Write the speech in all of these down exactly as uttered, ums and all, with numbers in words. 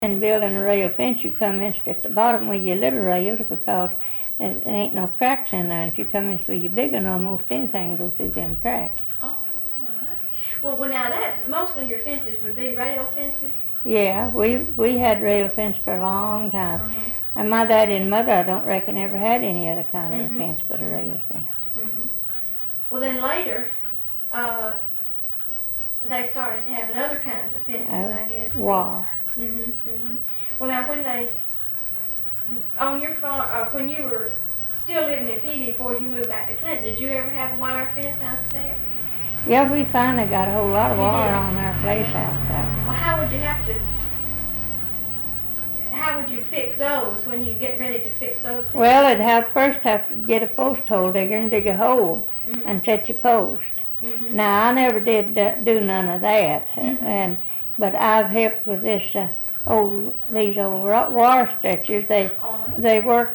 And building a rail fence, you come in at the bottom with your little rails because there ain't no cracks in there. If you come in with your big one, almost anything goes through them cracks. Oh, I see. Well, well, now that's mostly your fences would be rail fences. Yeah, we we had rail fence for a long time. Uh-huh. And my daddy and mother, I don't reckon ever had any other kind of Mm-hmm. a fence but a rail fence. Mm-hmm. Well, then later, uh, they started having other kinds of fences, Uh, I guess. Wire. Mhm, mhm. Well, now when they on your farm, uh, when you were still living in Petey before you moved back to Clinton, did you ever have a wire fence out there? Yeah, we finally got a whole lot of You wire did? on our place out there. Well, how would you have to? How would you fix those when you get ready to fix those? Fences? Well, it'd have first have to get a post hole digger and dig a hole Mhm. and set your post. Mhm. Now, I never did uh, do none of that, Mhm. and but I've helped with this uh, old these old ro- wire stretchers. They On. they work.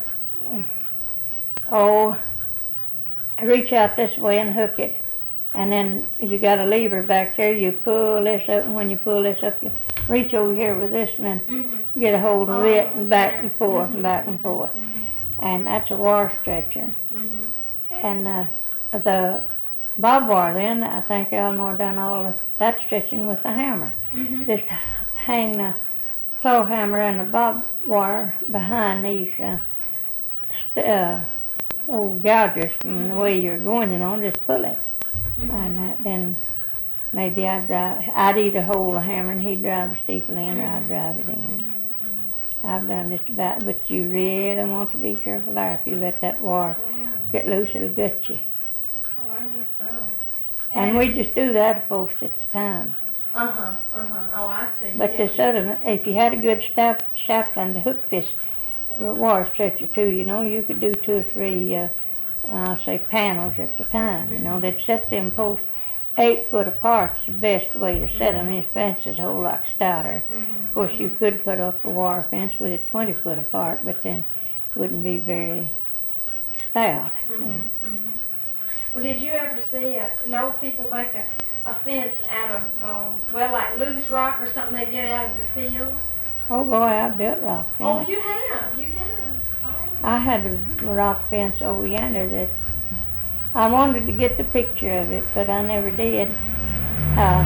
Oh, reach out this way and hook it, and then you got a lever back there. You pull this up, and when you pull this up, you reach over here with this, and then Mhm. get a hold of Oh, it and back yeah. and forth Mhm. and back and forth, Mhm. and that's a wire stretcher. Mhm. And uh, the bob wire, then I think Elmore done all of that stretching with the hammer. Mhm. Just hang the plow hammer and the bob wire behind these uh, st- uh, old gougers from the Mhm. way you're going, you know, just pull it. Mhm. And uh, then maybe I'd drive, I'd either hold the hammer and he'd drive the steeple in, or I'd drive it in. Mhm. Mhm. I've done just about, but you really want to be careful there. If you let that wire Oh. get loose, it'll gut you. Oh, I guess so. And we just do that a post at a time. Uh huh. Uh huh. Oh, I see. But Yeah. this other, one, if you had a good staff sapling to hook this wire stretcher to, you know, you could do two or three, uh, I'll say panels at a time. You know, Mhm. they'd set them posts eight foot apart's the best way to set them. This fence is a whole lot stouter. Mhm. Of course, you could put up a wire fence with it twenty foot apart, but then it wouldn't be very stout. Mhm. Mhm. Well, did you ever see uh, know people make a, a fence out of um, well, like loose rock or something they get out of their field? Oh boy, I built rock Oh, fence. you have. You have. Oh. I had a rock fence over yonder that I wanted to get the picture of it, but I never did. Uh,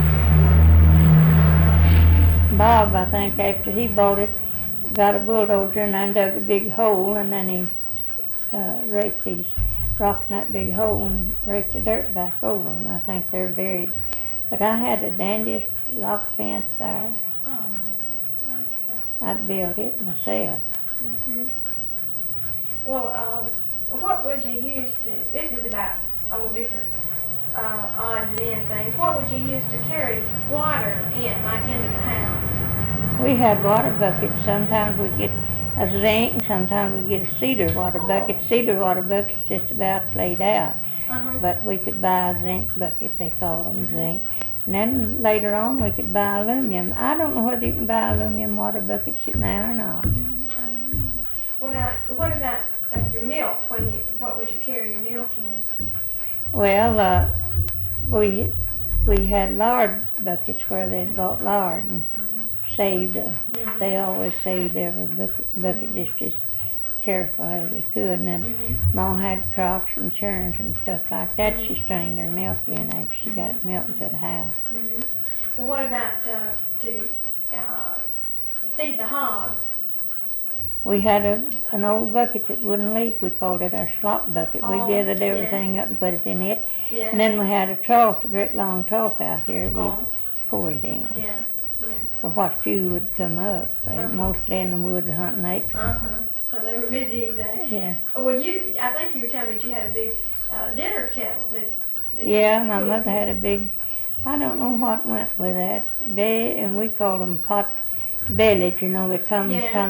Bob, I think, after he bought it, got a bulldozer and I dug a big hole, and then he uh, raked these rocks in that big hole and raked the dirt back over them. I think they're buried. But I had the dandiest rock fence there. Oh. I built it myself. Mhm. Well, um, what would you use to? This is about all different uh, odds and end things. What would you use to carry water in, like into the house? We had water buckets. Sometimes we get a zinc, sometimes we get a cedar water bucket. Cedar water bucket's just about played out, Uh-huh. but we could buy a zinc bucket, they call them zinc. And then later on we could buy aluminum. I don't know whether you can buy aluminum water buckets now or not. Mhm. I don't either. Well, now, what about uh, your milk? When you, what would you carry your milk in? Well, uh, we we had lard buckets where they bought lard and saved. Uh, Mhm. they always saved every bucket, bucket just as carefully as they could. And then Mhm. Ma had crocks and churns and stuff like that. Mhm. She strained her milk in after she got it milk into the house. Mhm. Well, what about uh, to uh, feed the hogs? We had a an old bucket that wouldn't leak. We called it our slop bucket. We Oh, gathered yeah. everything up and put it in it. Yeah. And then we had a trough, a great long trough out here. We Oh. pour it in. Yeah. Yeah. For what few would come up. They Uh-huh. mostly in the woods hunting acres. Uh huh. So they were busy there. Yeah. Well, you, I think you were telling me that you had a big uh, dinner kettle that. that Yeah, you my cooked mother in. had a big, I don't know what went with that, bed, and we called them pot bellies, you know, they come Yeah. kind